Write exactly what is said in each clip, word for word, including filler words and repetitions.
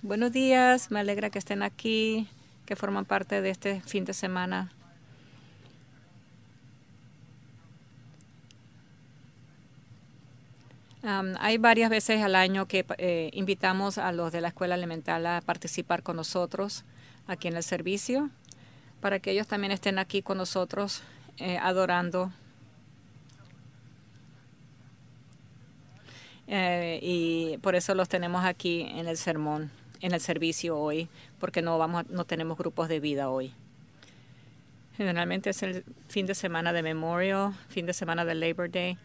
Buenos días, me alegra que estén aquí, que forman parte de este fin de semana. Um, hay varias veces al año que eh, invitamos a los de la escuela elemental a participar con nosotros aquí en el servicio, para que ellos también estén aquí con nosotros eh, adorando. Eh, y por eso los tenemos aquí en el sermón, en el servicio hoy, porque no vamos, a, no tenemos grupos de vida hoy. Generalmente es el fin de semana de Memorial, fin de semana de Labor Day.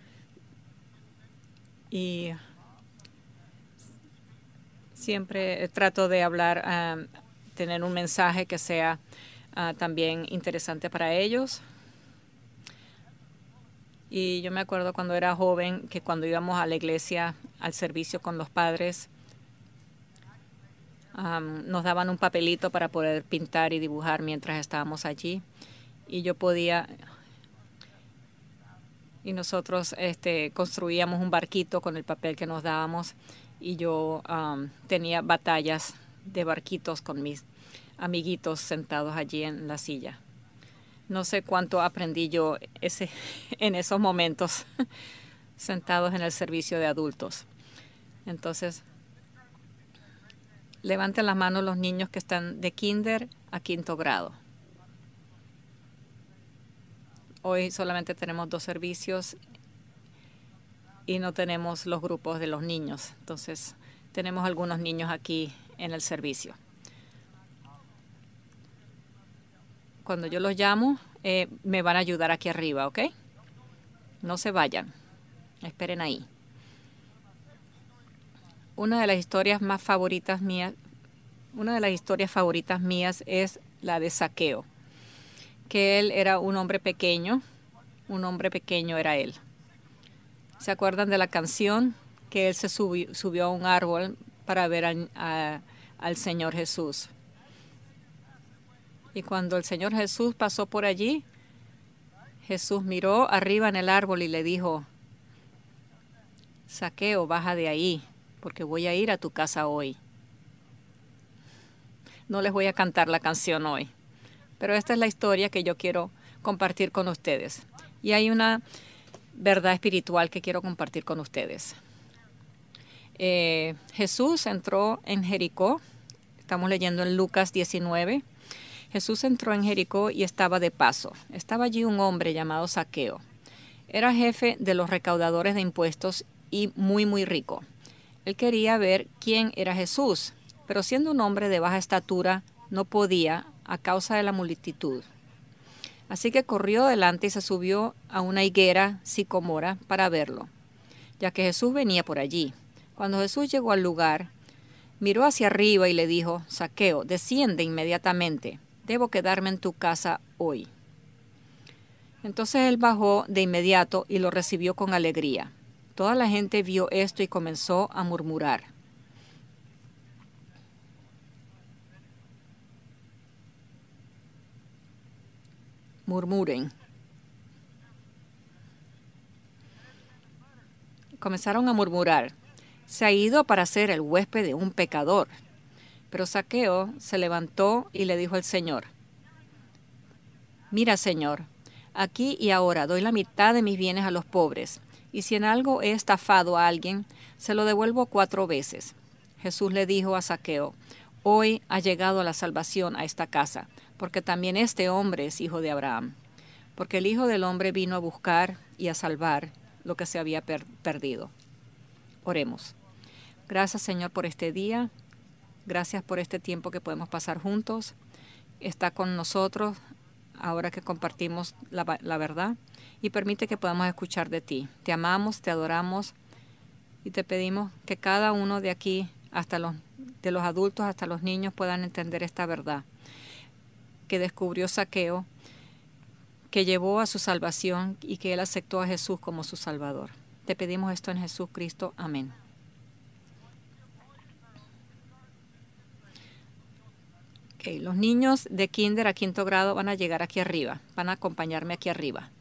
Y siempre trato de hablar, um, tener un mensaje que sea uh, también interesante para ellos. Y yo me acuerdo cuando era joven que cuando íbamos a la iglesia, al servicio con los padres, um, nos daban un papelito para poder pintar y dibujar mientras estábamos allí. Y yo podía, y nosotros este, construíamos un barquito con el papel que nos dábamos. Y yo um, tenía batallas de barquitos con mis amiguitos sentados allí en la silla. No sé cuánto aprendí yo ese, en esos momentos sentados en el servicio de adultos. Entonces, levanten las manos los niños que están de kinder a quinto grado. Hoy solamente tenemos dos servicios y no tenemos los grupos de los niños. Entonces, tenemos algunos niños aquí en el servicio. Cuando yo los llamo, eh, me van a ayudar aquí arriba, ¿ok? No se vayan. Esperen ahí. Una de las historias más favoritas mías, una de las historias favoritas mías es la de Zaqueo, que él era un hombre pequeño, un hombre pequeño era él. ¿Se acuerdan de la canción? Que él se subió, subió a un árbol para ver al, a, al Señor Jesús. Y cuando el Señor Jesús pasó por allí, Jesús miró arriba en el árbol y le dijo: Zaqueo, baja de ahí, porque voy a ir a tu casa hoy. No les voy a cantar la canción hoy, pero esta es la historia que yo quiero compartir con ustedes. Y hay una verdad espiritual que quiero compartir con ustedes. Eh, Jesús entró en Jericó. Estamos leyendo en Lucas diecinueve. Jesús entró en Jericó y estaba de paso. Estaba allí un hombre llamado Zaqueo. Era jefe de los recaudadores de impuestos y muy, muy rico. Él quería ver quién era Jesús, pero siendo un hombre de baja estatura, no podía a causa de la multitud. Así que corrió delante y se subió a una higuera sicomora para verlo, ya que Jesús venía por allí. Cuando Jesús llegó al lugar, miró hacia arriba y le dijo: Zaqueo, desciende inmediatamente, debo quedarme en tu casa hoy. Entonces él bajó de inmediato y lo recibió con alegría. Toda la gente vio esto y comenzó a murmurar. Murmuren. Comenzaron a murmurar: se ha ido para ser el huésped de un pecador. Pero Zaqueo se levantó y le dijo al Señor: mira, Señor, aquí y ahora doy la mitad de mis bienes a los pobres, y si en algo he estafado a alguien, se lo devuelvo cuatro veces. Jesús le dijo a Zaqueo: hoy ha llegado la salvación a esta casa, porque también este hombre es hijo de Abraham. Porque el Hijo del Hombre vino a buscar y a salvar lo que se había per- perdido. Oremos. Gracias, Señor, por este día. Gracias por este tiempo que podemos pasar juntos. Está con nosotros ahora que compartimos la, la verdad, y permite que podamos escuchar de ti. Te amamos, te adoramos y te pedimos que cada uno de aquí, hasta los, de los adultos hasta los niños, puedan entender esta verdad que descubrió Zaqueo, que llevó a su salvación y que él aceptó a Jesús como su Salvador. Te pedimos esto en Jesucristo. Amén. Okay, los niños de kinder a quinto grado van a llegar aquí arriba, van a acompañarme aquí arriba.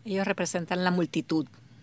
Ellos representan la multitud.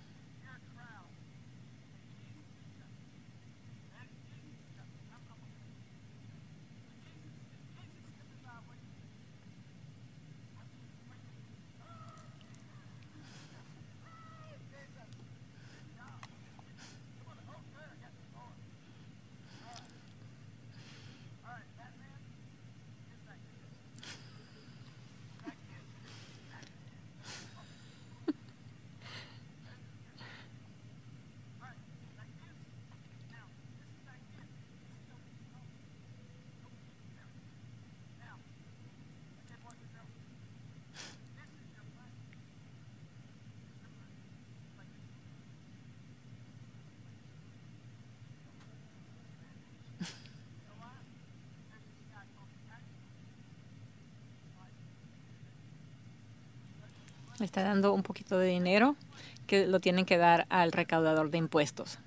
Le está dando un poquito de dinero que lo tienen que dar al recaudador de impuestos.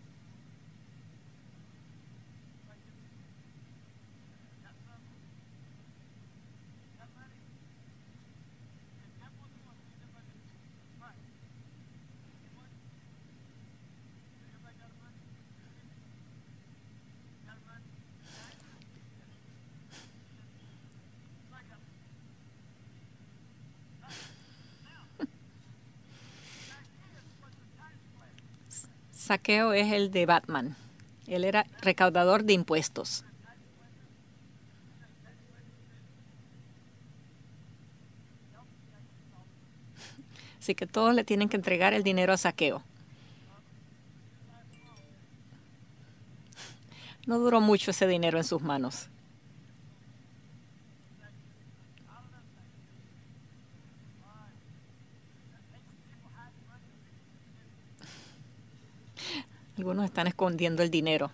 Zaqueo es el de Batman. Él era recaudador de impuestos. Así que todos le tienen que entregar el dinero a Zaqueo. No duró mucho ese dinero en sus manos. Algunos están escondiendo el dinero.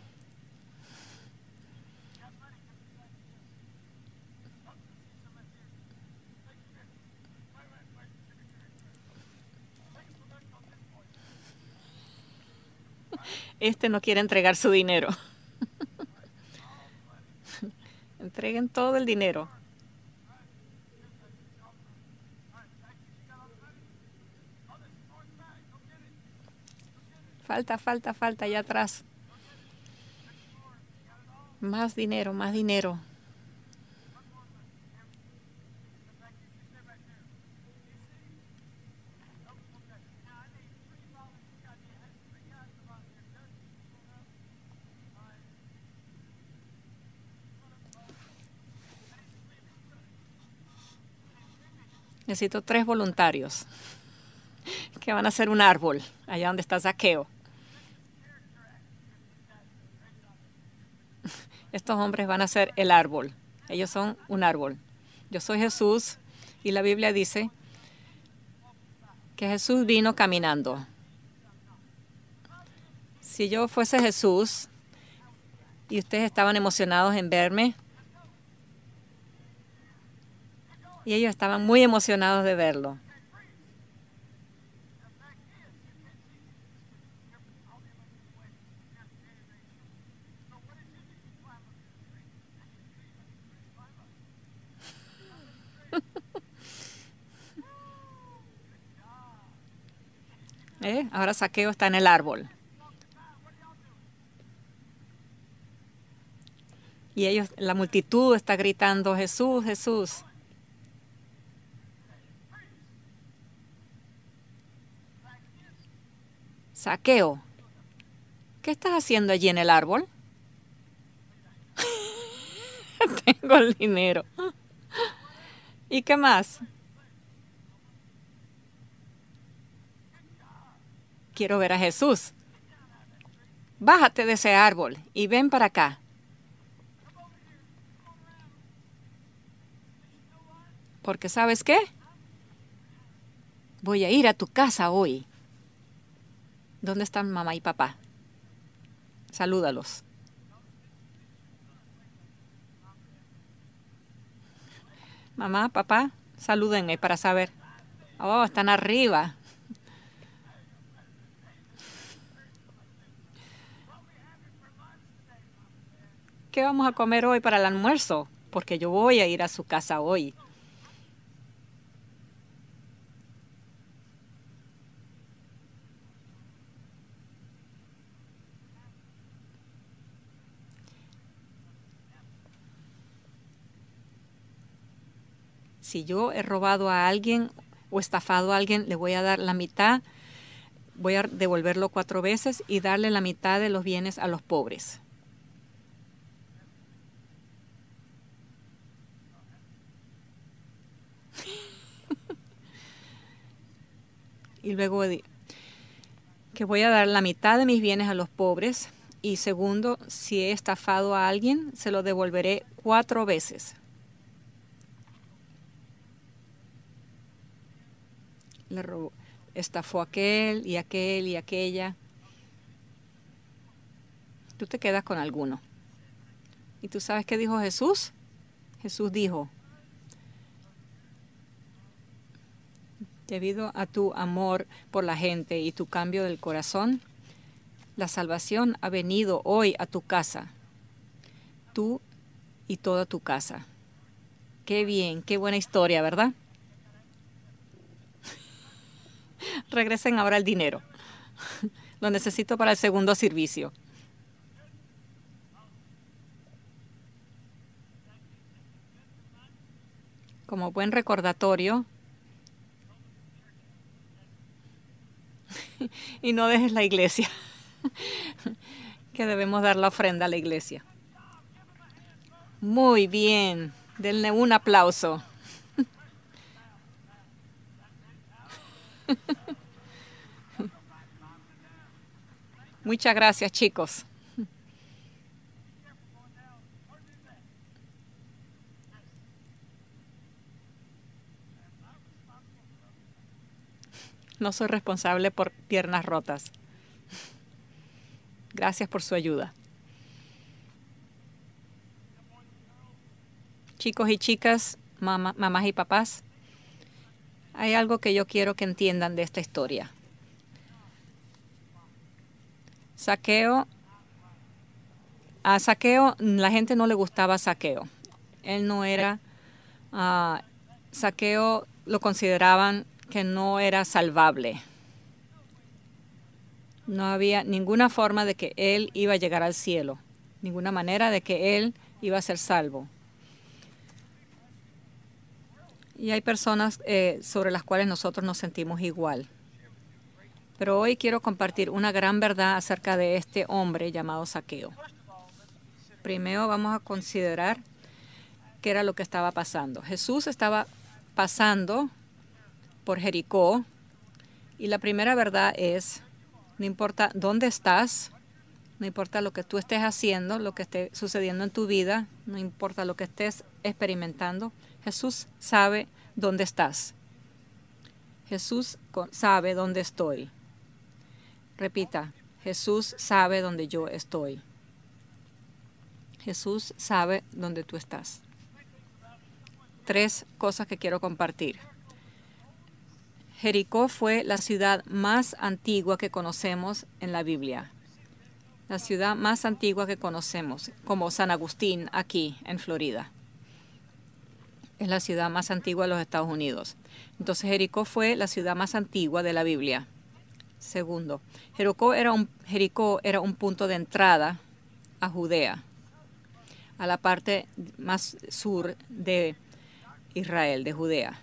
Este no quiere entregar su dinero. Entreguen todo el dinero. Falta, falta, falta allá atrás. Más dinero, más dinero. Necesito tres voluntarios que van a hacer un árbol allá donde está Zaqueo. Estos hombres van a hacer el árbol. Ellos son un árbol. Yo soy Jesús y la Biblia dice que Jesús vino caminando. Si yo fuese Jesús y ustedes estaban emocionados en verme, y ellos estaban muy emocionados de verlo. ¿Eh? Ahora Zaqueo está en el árbol. Y ellos, la multitud está gritando, Jesús, Jesús. Zaqueo, ¿qué estás haciendo allí en el árbol? Tengo el dinero. ¿Y qué más? Quiero ver a Jesús. Bájate de ese árbol y ven para acá. Porque ¿sabes qué? Voy a ir a tu casa hoy. ¿Dónde están mamá y papá? Salúdalos. Mamá, papá, salúdenme para saber. Oh, están arriba. ¿Qué vamos a comer hoy para el almuerzo? Porque yo voy a ir a su casa hoy. Si yo he robado a alguien o estafado a alguien, le voy a dar la mitad, voy a devolverlo cuatro veces y darle la mitad de los bienes a los pobres. Y luego que voy a dar la mitad de mis bienes a los pobres. Y segundo, si he estafado a alguien, se lo devolveré cuatro veces. Le robó, estafó a aquel y aquel y aquella. Tú te quedas con alguno. ¿Y tú sabes qué dijo Jesús? Jesús dijo, debido a tu amor por la gente y tu cambio del corazón, la salvación ha venido hoy a tu casa, tú y toda tu casa. Qué bien, qué buena historia, ¿verdad? Regresen ahora el dinero. Lo necesito para el segundo servicio. Como buen recordatorio, y no dejes la iglesia, que debemos dar la ofrenda a la iglesia. Muy bien, denle un aplauso. Muchas gracias, chicos. No soy responsable por piernas rotas. Gracias por su ayuda. Chicos y chicas, mamá, mamás y papás, hay algo que yo quiero que entiendan de esta historia. Zaqueo, a Zaqueo, la gente no le gustaba Zaqueo. Él no era, uh, Zaqueo lo consideraban que no era salvable. No había ninguna forma de que él iba a llegar al cielo, ninguna manera de que él iba a ser salvo. Y hay personas eh, sobre las cuales nosotros nos sentimos igual. Pero hoy quiero compartir una gran verdad acerca de este hombre llamado Zaqueo. Primero vamos a considerar qué era lo que estaba pasando. Jesús estaba pasando por Jericó y la primera verdad es, no importa dónde estás, no importa lo que tú estés haciendo, lo que esté sucediendo en tu vida, no importa lo que estés experimentando, Jesús sabe dónde estás. Jesús sabe dónde estoy. Repita, Jesús sabe dónde yo estoy. Jesús sabe dónde tú estás. Tres cosas que quiero compartir. Jericó fue la ciudad más antigua que conocemos en la Biblia. La ciudad más antigua que conocemos, como San Agustín aquí en Florida. Es la ciudad más antigua de los Estados Unidos. Entonces Jericó fue la ciudad más antigua de la Biblia. Segundo, Jericó era un, Jericó era un punto de entrada a Judea, a la parte más sur de Israel, de Judea.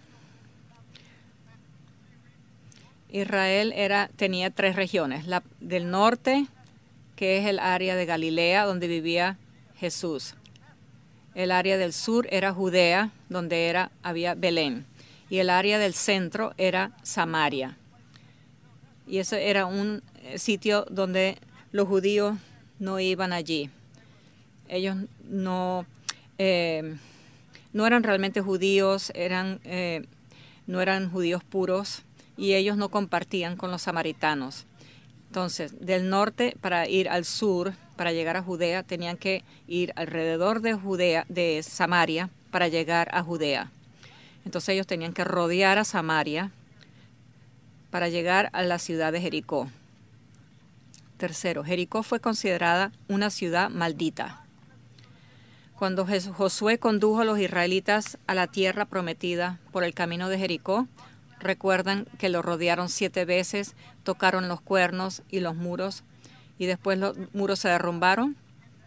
Israel era, tenía tres regiones. La del norte, que es el área de Galilea, donde vivía Jesús. El área del sur era Judea, donde era, había Belén. Y el área del centro era Samaria. Y ese era un sitio donde los judíos no iban allí. Ellos no, eh, no eran realmente judíos, eran, eh, no eran judíos puros y ellos no compartían con los samaritanos. Entonces, del norte para ir al sur, para llegar a Judea, tenían que ir alrededor de Judea, de Samaria, para llegar a Judea. Entonces ellos tenían que rodear a Samaria para llegar a la ciudad de Jericó. Tercero, Jericó fue considerada una ciudad maldita. Cuando Josué condujo a los israelitas a la tierra prometida por el camino de Jericó, recuerdan que lo rodearon siete veces, tocaron los cuernos y los muros, y después los muros se derrumbaron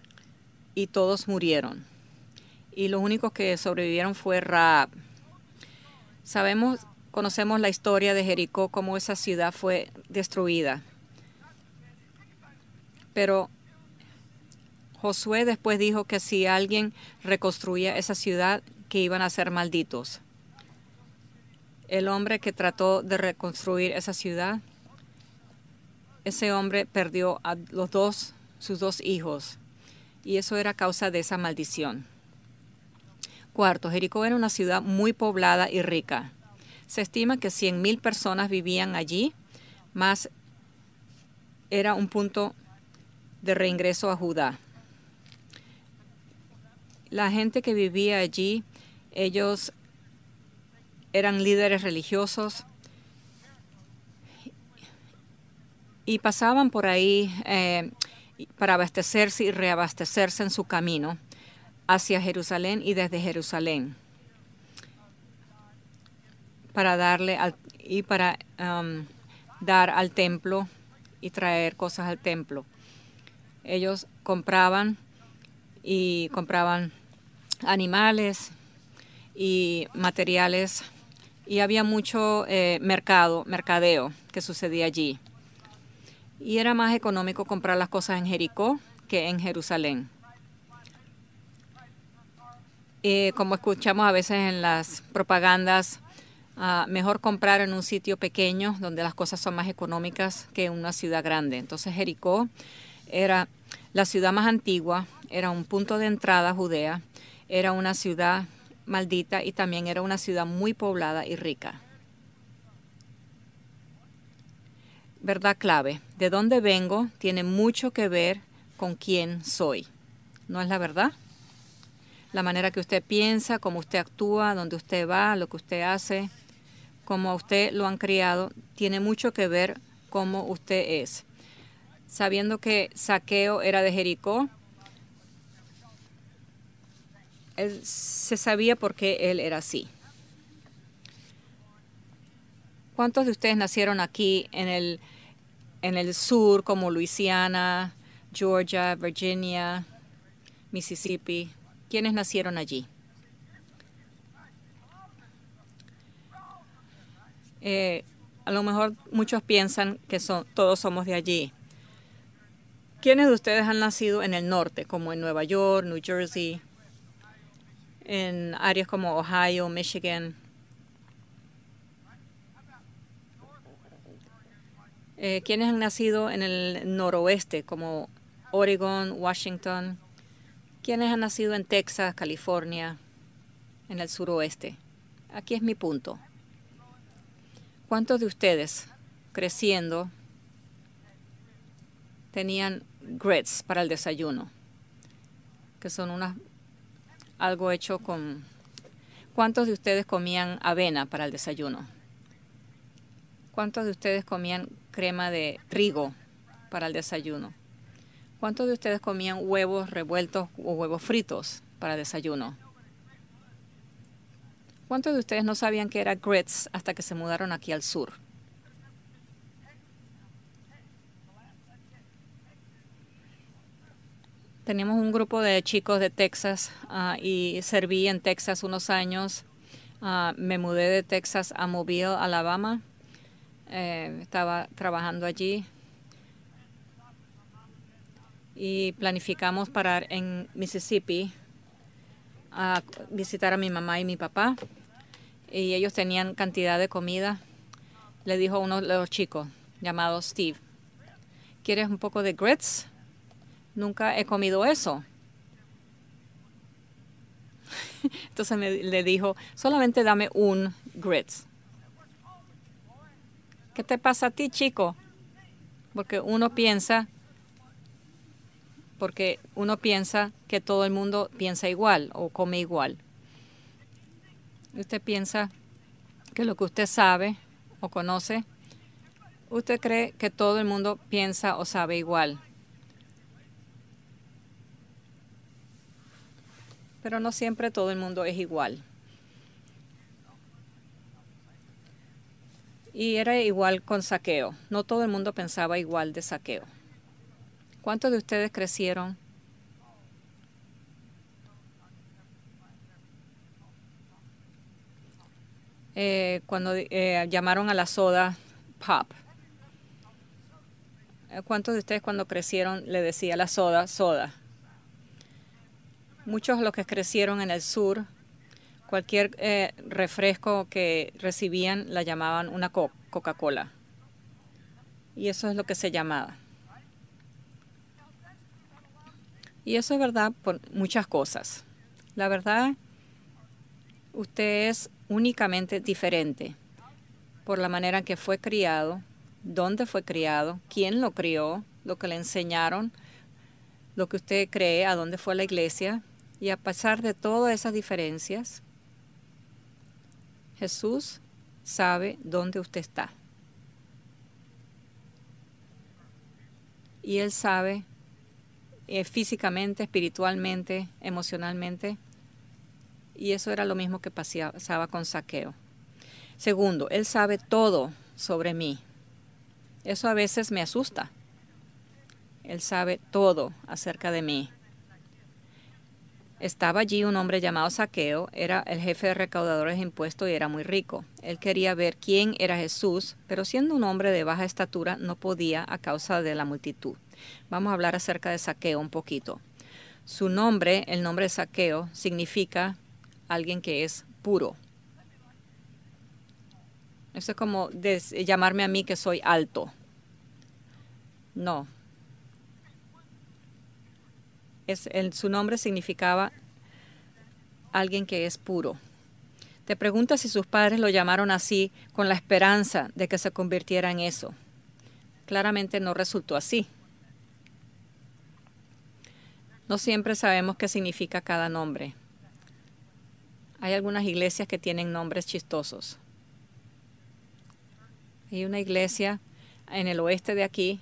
y todos murieron. Y los únicos que sobrevivieron fue Rahab. Sabemos, conocemos la historia de Jericó, cómo esa ciudad fue destruida. Pero Josué después dijo que si alguien reconstruía esa ciudad, que iban a ser malditos. El hombre que trató de reconstruir esa ciudad, ese hombre perdió a los dos, sus dos hijos, y eso era causa de esa maldición. Cuarto, Jericó era una ciudad muy poblada y rica. Se estima que cien mil personas vivían allí, más era un punto de reingreso a Judá. La gente que vivía allí, ellos eran líderes religiosos y pasaban por ahí eh, para abastecerse y reabastecerse en su camino hacia Jerusalén y desde Jerusalén para darle al, y para um, dar al templo y traer cosas al templo. Ellos compraban y compraban animales y materiales y había mucho eh, mercado, mercadeo que sucedía allí. Y era más económico comprar las cosas en Jericó que en Jerusalén. Eh, como escuchamos a veces en las propagandas, uh, mejor comprar en un sitio pequeño donde las cosas son más económicas que en una ciudad grande. Entonces Jericó era la ciudad más antigua, era un punto de entrada a Judea, era una ciudad maldita y también era una ciudad muy poblada y rica. Verdad clave, de dónde vengo tiene mucho que ver con quién soy. ¿No es la verdad? La manera que usted piensa, cómo usted actúa, dónde usted va, lo que usted hace, cómo a usted lo han criado, tiene mucho que ver cómo usted es. Sabiendo que Zaqueo era de Jericó, él, se sabía por qué él era así. ¿Cuántos de ustedes nacieron aquí en el, en el sur, como Luisiana, Georgia, Virginia, Mississippi? ¿Quiénes nacieron allí? Eh, a lo mejor muchos piensan que son, todos somos de allí. ¿Quiénes de ustedes han nacido en el norte, como en Nueva York, New Jersey, en áreas como Ohio, Michigan? Eh, ¿Quiénes han nacido en el noroeste, como Oregon, Washington? ¿Quiénes han nacido en Texas, California, en el suroeste? Aquí es mi punto. ¿Cuántos de ustedes, creciendo, tenían grits para el desayuno? Que son unas, algo hecho con... ¿Cuántos de ustedes comían avena para el desayuno? ¿Cuántos de ustedes comían crema de trigo para el desayuno? ¿Cuántos de ustedes comían huevos revueltos o huevos fritos para el desayuno? ¿Cuántos de ustedes no sabían que era grits hasta que se mudaron aquí al sur? Tenemos un grupo de chicos de Texas uh, y serví en Texas unos años. Uh, me mudé de Texas a Mobile, Alabama. Eh, estaba trabajando allí y planificamos parar en Mississippi a visitar a mi mamá y mi papá. Y ellos tenían cantidad de comida. Le dijo a uno de los chicos, llamado Steve, ¿quieres un poco de grits? Nunca he comido eso. Entonces me, le dijo, solamente dame un grits. ¿Qué te pasa a ti, chico? Porque uno piensa, porque uno piensa que todo el mundo piensa igual o come igual. Usted piensa que lo que usted sabe o conoce, usted cree que todo el mundo piensa o sabe igual. Pero no siempre todo el mundo es igual. Y era igual con Zaqueo. No todo el mundo pensaba igual de Zaqueo. ¿Cuántos de ustedes crecieron eh, cuando eh, llamaron a la soda pop. ¿Cuántos de ustedes cuando crecieron le decía la soda, soda? Muchos de los que crecieron en el sur, cualquier eh, refresco que recibían la llamaban una co Coca-Cola. Y eso es lo que se llamaba. Y eso es verdad por muchas cosas. La verdad, usted es únicamente diferente por la manera en que fue criado, dónde fue criado, quién lo crió, lo que le enseñaron, lo que usted cree, a dónde fue la iglesia. Y a pesar de todas esas diferencias, Jesús sabe dónde usted está. Y Él sabe eh, físicamente, espiritualmente, emocionalmente. Y eso era lo mismo que pasaba con Zaqueo. Segundo, Él sabe todo sobre mí. Eso a veces me asusta. Él sabe todo acerca de mí. Estaba allí un hombre llamado Zaqueo, era el jefe de recaudadores de impuestos y era muy rico. Él quería ver quién era Jesús, pero siendo un hombre de baja estatura no podía a causa de la multitud. Vamos a hablar acerca de Zaqueo un poquito. Su nombre, el nombre de Zaqueo, significa alguien que es puro. Eso es como de llamarme a mí que soy alto. No. Es, el, su nombre significaba alguien que es puro. Te preguntas si sus padres lo llamaron así con la esperanza de que se convirtiera en eso. Claramente no resultó así. No siempre sabemos qué significa cada nombre. Hay algunas iglesias que tienen nombres chistosos. Hay una iglesia en el oeste de aquí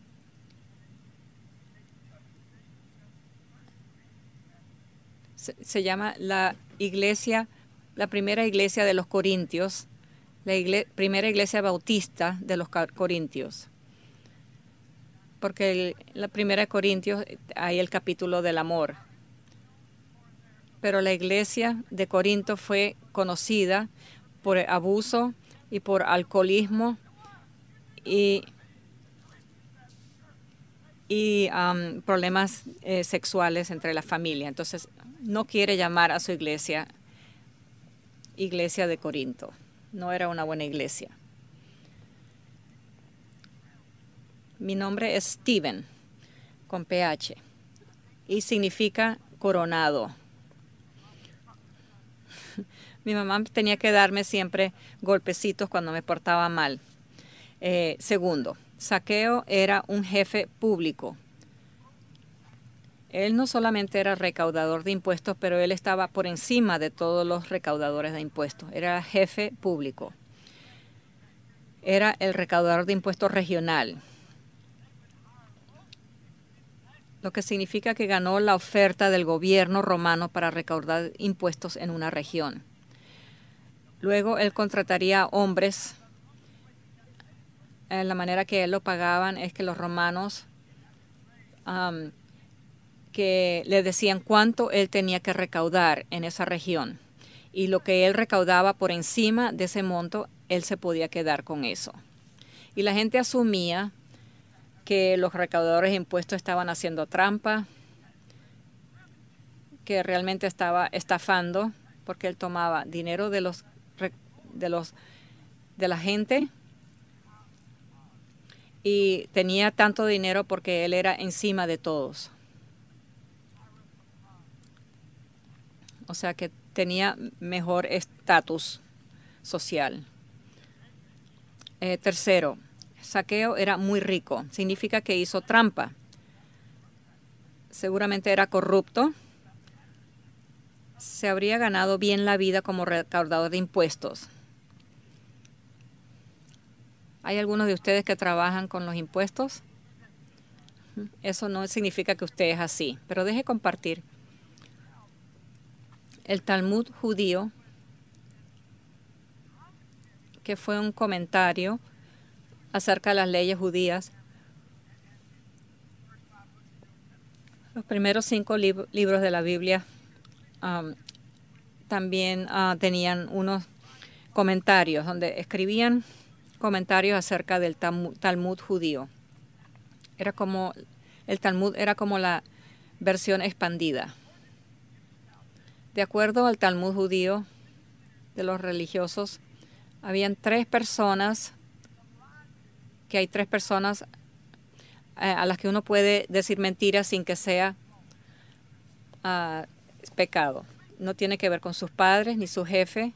se, se llama la iglesia, la primera iglesia de los Corintios, la igle, primera iglesia bautista de los Corintios. Porque el, la primera de Corintios hay el capítulo del amor. Pero la iglesia de Corinto fue conocida por abuso y por alcoholismo y, y um, problemas eh, sexuales entre la familia. Entonces, no quiere llamar a su iglesia iglesia de Corinto. No era una buena iglesia. Mi nombre es Steven, con P H, y significa coronado. Mi mamá tenía que darme siempre golpecitos cuando me portaba mal. Eh, segundo, Zaqueo era un jefe público. Él no solamente era recaudador de impuestos, pero él estaba por encima de todos los recaudadores de impuestos. Era jefe público. Era el recaudador de impuestos regional, lo que significa que ganó la oferta del gobierno romano para recaudar impuestos en una región. Luego él contrataría hombres. Eh, la manera que él lo pagaban es que los romanos um, que le decían cuánto él tenía que recaudar en esa región. Y lo que él recaudaba por encima de ese monto, él se podía quedar con eso. Y la gente asumía que los recaudadores de impuestos estaban haciendo trampa, que realmente estaba estafando, porque él tomaba dinero de los de los de la gente y tenía tanto dinero porque él era encima de todos. O sea que tenía mejor estatus social. Eh, tercero, Zaqueo era muy rico. Significa que hizo trampa. Seguramente era corrupto. Se habría ganado bien la vida como recaudador de impuestos. ¿Hay algunos de ustedes que trabajan con los impuestos? Eso no significa que usted es así, pero deje compartir. El Talmud judío, que fue un comentario acerca de las leyes judías. Los primeros cinco lib libros de la Biblia um, también uh, tenían unos comentarios, donde escribían comentarios acerca del Talmud, Talmud judío. Era como, el Talmud era como la versión expandida. De acuerdo al Talmud judío de los religiosos, habían tres personas, que hay tres personas eh, a las que uno puede decir mentiras sin que sea uh, pecado. No tiene que ver con sus padres ni su jefe.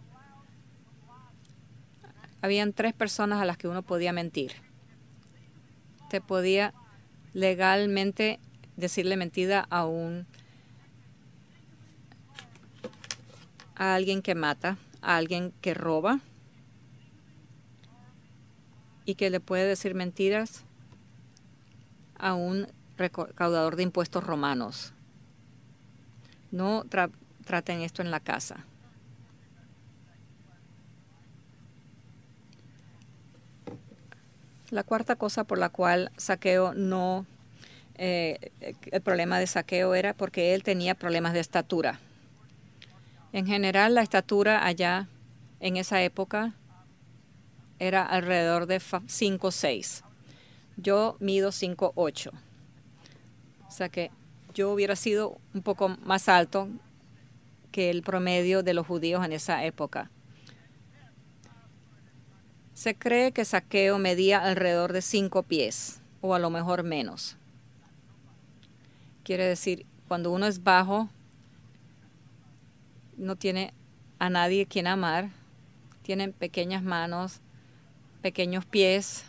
Habían tres personas a las que uno podía mentir. Te podía legalmente decirle mentira a un a alguien que mata, a alguien que roba y que le puede decir mentiras a un recaudador de impuestos romanos. No tra- traten esto en la casa. La cuarta cosa por la cual Zaqueo no, eh, el problema de Zaqueo era porque él tenía problemas de estatura. En general, la estatura allá en esa época era alrededor de cinco o seis. Yo mido cinco ocho. O sea que yo hubiera sido un poco más alto que el promedio de los judíos en esa época. Se cree que Zaqueo medía alrededor de cinco pies, o a lo mejor menos. Quiere decir, cuando uno es bajo, no tiene a nadie quien amar, tienen pequeñas manos, pequeños pies.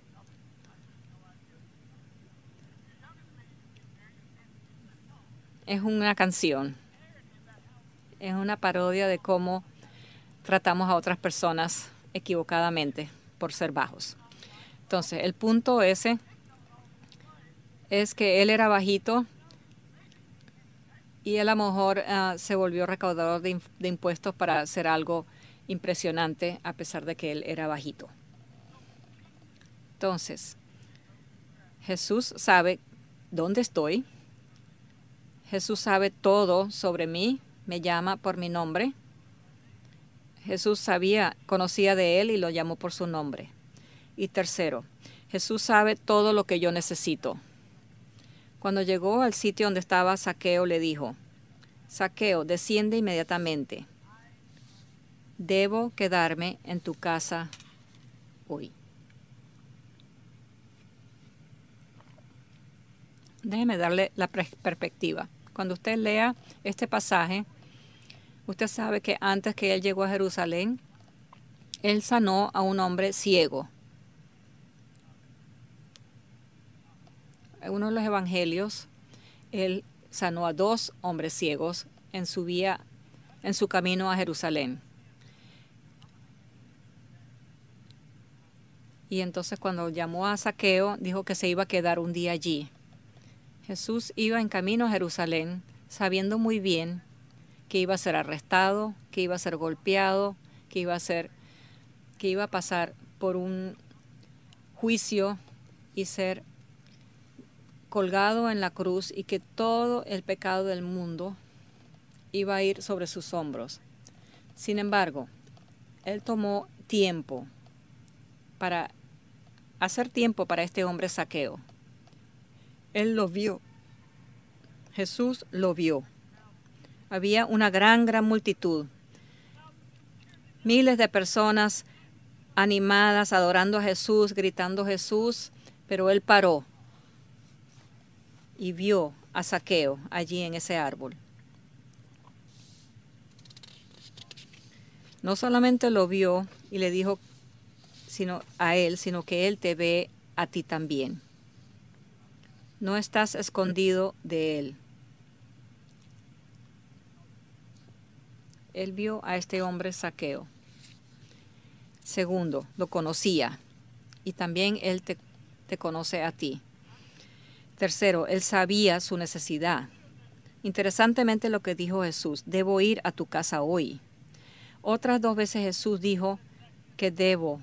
Es una canción, es una parodia de cómo tratamos a otras personas equivocadamente por ser bajos. Entonces, el punto ese es que él era bajito y él a lo mejor uh, se volvió recaudador de, de impuestos para hacer algo impresionante a pesar de que él era bajito. Entonces, Jesús sabe dónde estoy. Jesús sabe todo sobre mí, me llama por mi nombre. Jesús sabía, conocía de él y lo llamó por su nombre. Y tercero, Jesús sabe todo lo que yo necesito. Cuando llegó al sitio donde estaba Zaqueo, le dijo: Zaqueo, desciende inmediatamente. Debo quedarme en tu casa hoy. Déjeme darle la perspectiva. Cuando usted lea este pasaje, usted sabe que antes que él llegó a Jerusalén, él sanó a un hombre ciego. En uno de los evangelios, él sanó a dos hombres ciegos en su vía, en su camino a Jerusalén. Y entonces cuando llamó a Zaqueo, dijo que se iba a quedar un día allí. Jesús iba en camino a Jerusalén, sabiendo muy bien que iba a ser arrestado, que iba a ser golpeado, que iba a ser, que iba a pasar por un juicio y ser colgado en la cruz, y que todo el pecado del mundo iba a ir sobre sus hombros. Sin embargo, él tomó tiempo para hacer tiempo para este hombre Zaqueo. Él lo vio. Jesús lo vio. Había una gran, gran multitud. Miles de personas animadas, adorando a Jesús, gritando Jesús, pero él paró y vio a Zaqueo allí en ese árbol. No solamente lo vio y le dijo sino a él, sino que él te ve a ti también. No estás escondido de él. Él vio a este hombre Zaqueo. Segundo, lo conocía, y también él te, te conoce a ti. Tercero, él sabía su necesidad. Interesantemente lo que dijo Jesús: debo ir a tu casa hoy. Otras dos veces Jesús dijo que debo.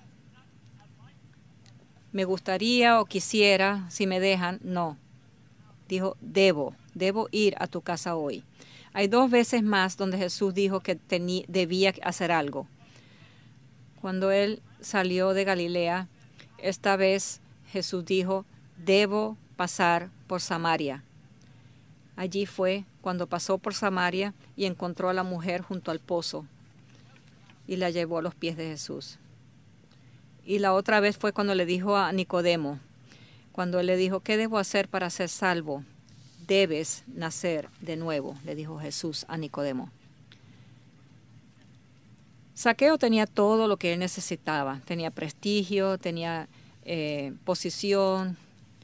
Me gustaría o quisiera, si me dejan. No. Dijo, debo, debo ir a tu casa hoy. Hay dos veces más donde Jesús dijo que tenía, debía hacer algo. Cuando él salió de Galilea, esta vez Jesús dijo, debo pasar por Samaria. Allí fue cuando pasó por Samaria y encontró a la mujer junto al pozo y la llevó a los pies de Jesús. Y la otra vez fue cuando le dijo a Nicodemo, cuando él le dijo, ¿qué debo hacer para ser salvo? Debes nacer de nuevo, le dijo Jesús a Nicodemo. Zaqueo tenía todo lo que él necesitaba. Tenía prestigio, tenía eh, posición,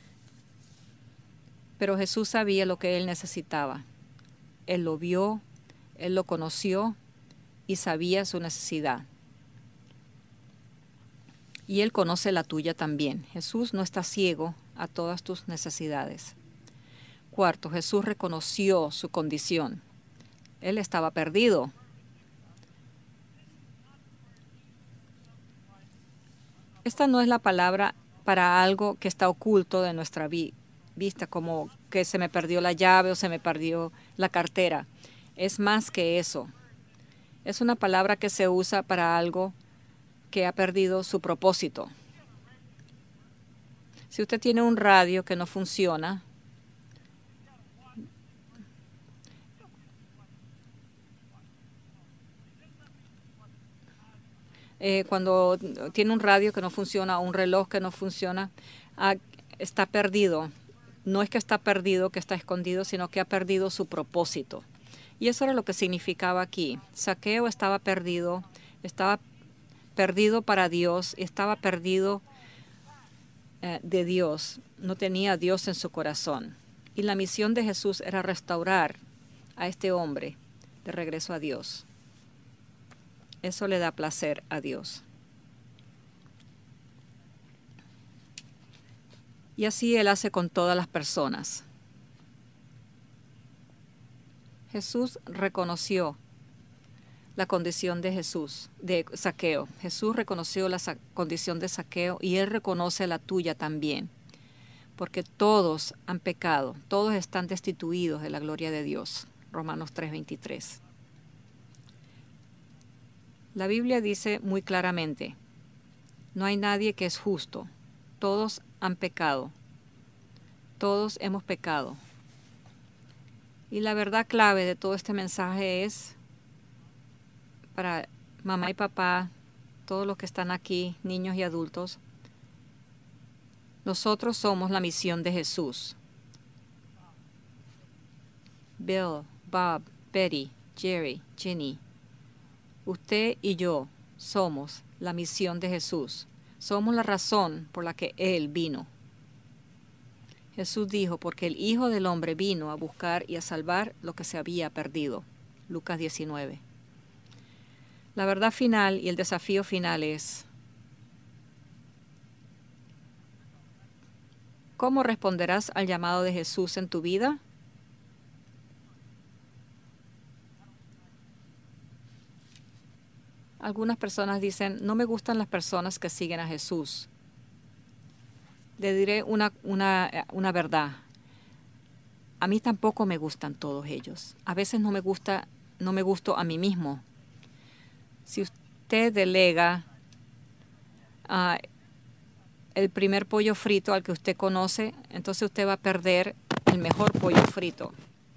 pero Jesús sabía lo que él necesitaba. Él lo vio, él lo conoció y sabía su necesidad. Y él conoce la tuya también. Jesús no está ciego a todas tus necesidades. Cuarto, Jesús reconoció su condición. Él estaba perdido. Esta no es la palabra para algo que está oculto de nuestra vi- vista, como que se me perdió la llave o se me perdió la cartera. Es más que eso. Es una palabra que se usa para algo que ha perdido su propósito. Si usted tiene un radio que no funciona, eh, cuando tiene un radio que no funciona, un reloj que no funciona, ah, está perdido. No es que está perdido, que está escondido, sino que ha perdido su propósito. Y eso era lo que significaba aquí. Zaqueo estaba perdido, estaba perdido para Dios, estaba perdido eh, de Dios, no tenía a Dios en su corazón. Y la misión de Jesús era restaurar a este hombre de regreso a Dios. Eso le da placer a Dios. Y así Él hace con todas las personas. Jesús reconoció la condición de Jesús, de Zaqueo. Jesús reconoció la condición de Zaqueo y Él reconoce la tuya también. Porque todos han pecado, todos están destituidos de la gloria de Dios. Romanos tres veintitrés. La Biblia dice muy claramente, no hay nadie que es justo, todos han pecado, todos hemos pecado. Y la verdad clave de todo este mensaje es para mamá y papá, todos los que están aquí, niños y adultos, nosotros somos la misión de Jesús. Bill, Bob, Betty, Jerry, Ginny, usted y yo somos la misión de Jesús. Somos la razón por la que Él vino. Jesús dijo, porque el Hijo del Hombre vino a buscar y a salvar lo que se había perdido. Lucas diecinueve. La verdad final y el desafío final es, ¿cómo responderás al llamado de Jesús en tu vida? Algunas personas dicen, no me gustan las personas que siguen a Jesús. Le diré una, una, una verdad. A mí tampoco me gustan todos ellos. A veces no me gusta, no me gusto a mí mismo. Si usted delega uh, el primer pollo frito al que usted conoce, entonces usted va a perder el mejor pollo frito.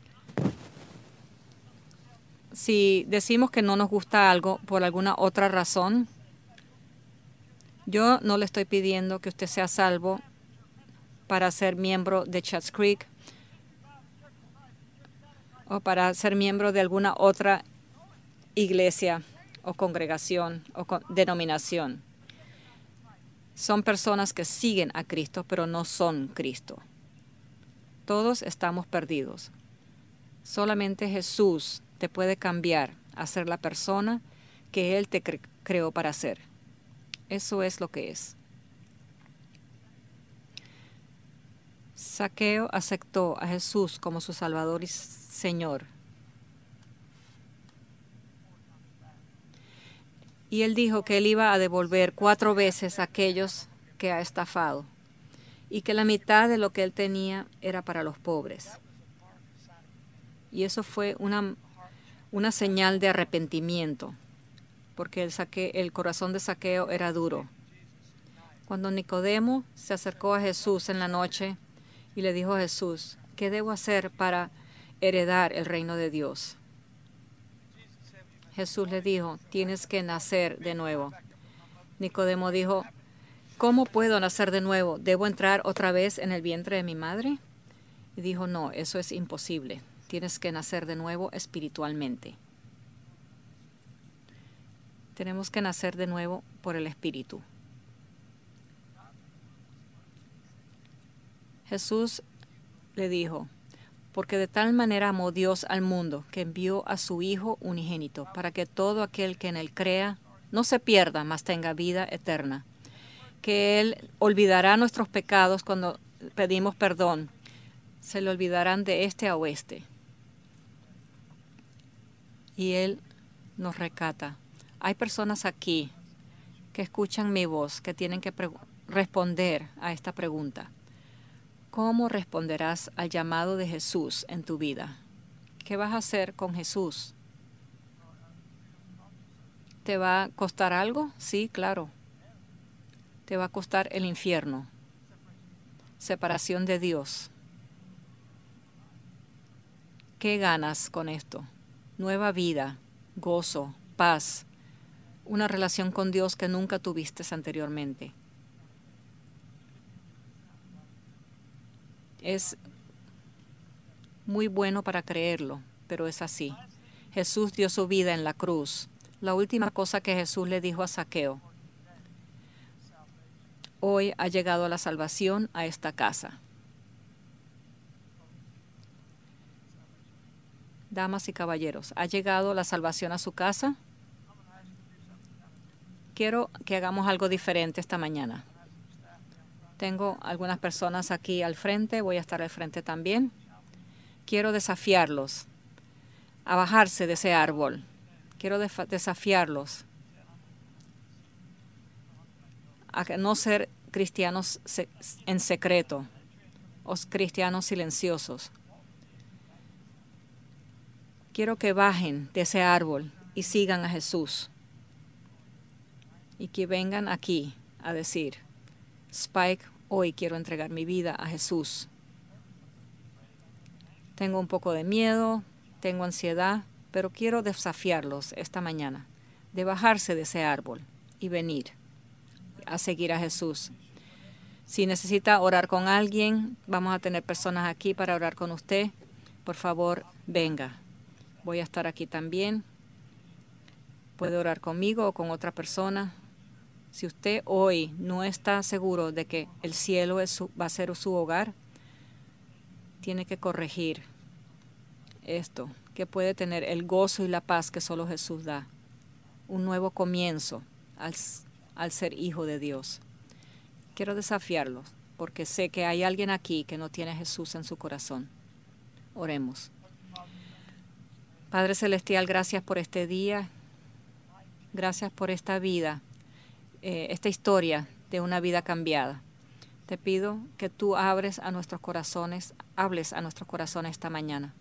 Si decimos que no nos gusta algo por alguna otra razón, yo no le estoy pidiendo que usted sea salvo para ser miembro de Chats Creek o para ser miembro de alguna otra iglesia o congregación o con denominación. Son personas que siguen a Cristo, pero no son Cristo. Todos estamos perdidos. Solamente Jesús te puede cambiar a ser la persona que Él te cre- creó para ser. Eso es lo que es. Zaqueo aceptó a Jesús como su Salvador y Señor. Y él dijo que él iba a devolver cuatro veces a aquellos que ha estafado y que la mitad de lo que él tenía era para los pobres. Y eso fue una, una señal de arrepentimiento, porque el, saque, el corazón de Zaqueo era duro. Cuando Nicodemo se acercó a Jesús en la noche y le dijo a Jesús, ¿qué debo hacer para heredar el reino de Dios? Jesús le dijo, tienes que nacer de nuevo. Nicodemo dijo, ¿cómo puedo nacer de nuevo? ¿Debo entrar otra vez en el vientre de mi madre? Y dijo, no, eso es imposible. Tienes que nacer de nuevo espiritualmente. Tenemos que nacer de nuevo por el Espíritu. Jesús le dijo, porque de tal manera amó Dios al mundo, que envió a su Hijo unigénito, para que todo aquel que en él crea no se pierda, mas tenga vida eterna. Que Él olvidará nuestros pecados cuando pedimos perdón. Se le olvidarán de este a oeste. Y Él nos rescata. Hay personas aquí que escuchan mi voz, que tienen que responder a esta pregunta. ¿Cómo responderás al llamado de Jesús en tu vida? ¿Qué vas a hacer con Jesús? ¿Te va a costar algo? Sí, claro. Te va a costar el infierno, separación de Dios. ¿Qué ganas con esto? Nueva vida, gozo, paz, una relación con Dios que nunca tuviste anteriormente. Es muy bueno para creerlo, pero es así. Jesús dio su vida en la cruz. La última cosa que Jesús le dijo a Zaqueo: hoy ha llegado la salvación a esta casa. Damas y caballeros, ¿ha llegado la salvación a su casa? Quiero que hagamos algo diferente esta mañana. Tengo algunas personas aquí al frente, voy a estar al frente también. Quiero desafiarlos a bajarse de ese árbol. Quiero desafiarlos a no ser cristianos en secreto o cristianos silenciosos. Quiero que bajen de ese árbol y sigan a Jesús. Y que vengan aquí a decir: Spike, hoy quiero entregar mi vida a Jesús. Tengo un poco de miedo, tengo ansiedad, pero quiero desafiarlos esta mañana de bajarse de ese árbol y venir a seguir a Jesús. Si necesita orar con alguien, vamos a tener personas aquí para orar con usted. Por favor, venga. Voy a estar aquí también. Puede orar conmigo o con otra persona. Si usted hoy no está seguro de que el cielo es su, va a ser su hogar, tiene que corregir esto, que puede tener el gozo y la paz que solo Jesús da. Un nuevo comienzo al, al ser hijo de Dios. Quiero desafiarlos, porque sé que hay alguien aquí que no tiene a Jesús en su corazón. Oremos. Padre Celestial, gracias por este día. Gracias por esta vida. Eh, esta historia de una vida cambiada. Te pido que tú abres a nuestros corazones, hables a nuestros corazones esta mañana.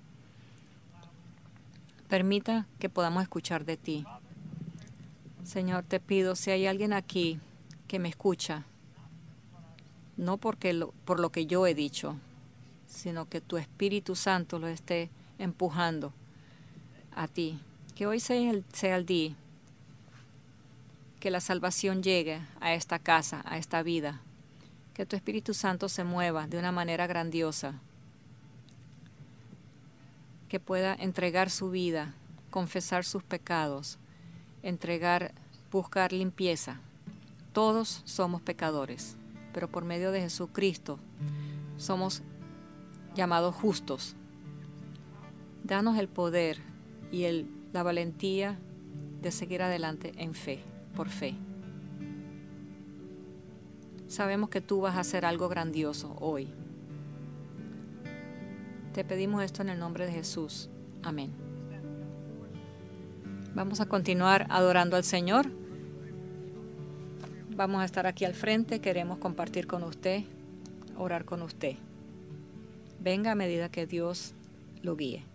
Permita que podamos escuchar de ti. Señor, te pido, si hay alguien aquí que me escucha, no porque lo, por lo que yo he dicho, sino que tu Espíritu Santo lo esté empujando a ti. Que hoy sea el, sea el día que la salvación llegue a esta casa, a esta vida. Que tu Espíritu Santo se mueva de una manera grandiosa. Que pueda entregar su vida, confesar sus pecados, entregar, buscar limpieza. Todos somos pecadores, pero por medio de Jesucristo somos llamados justos. Danos el poder y el, la valentía de seguir adelante en fe. Por fe. Sabemos que tú vas a hacer algo grandioso hoy. Te pedimos esto en el nombre de Jesús. Amén. Vamos a continuar adorando al Señor. Vamos a estar aquí al frente. Queremos compartir con usted, orar con usted. Venga a medida que Dios lo guíe.